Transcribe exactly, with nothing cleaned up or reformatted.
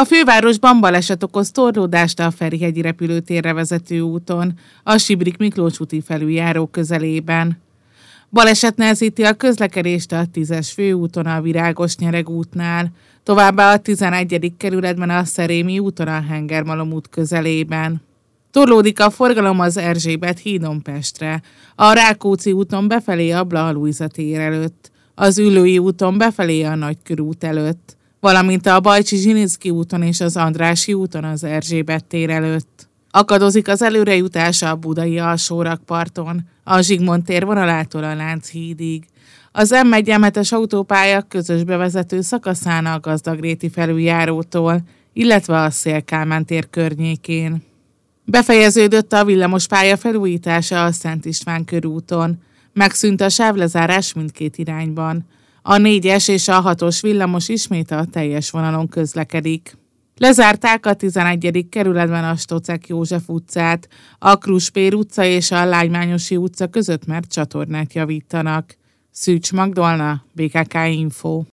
A fővárosban baleset okoz torlódást a Ferihegyi repülőtérre vezető úton, a Sibrik Miklós úti felüljáró közelében. Baleset nehezíti a közlekedést a tízes főúton a Virágos-Nyereg útnál, továbbá a tizenegyedik kerületben a Szerémi úton a Hengermalom út közelében. Torlódik a forgalom az Erzsébet hídon Pestre, a Rákóczi úton befelé a Blaha Lujza tér előtt, az Üllői úton befelé a Nagykörút előtt, valamint a Bajcsi-Zsinicki úton és az Andrássy úton az Erzsébet tér előtt. Akadozik az előrejutás a budai alsórakparton, a Zsigmond tér vonalától a Lánchídig. Az M egy M hetes autópálya közös bevezető szakaszán a Gazdagréti felüljárótól, illetve a Széll-Kálmán tér környékén. Befejeződött a villamospálya felújítása a Szent István körúton. Megszűnt a sávlezárás mindkét irányban. A négyes és a hatos villamos ismét a teljes vonalon közlekedik. Lezárták a tizenegyedik kerületben a Stocek József utcát, a Kruspér utca és a Lágymányosi utca között, mert csatornát javítanak. Szűcs Magdolna, bé ká ká Info.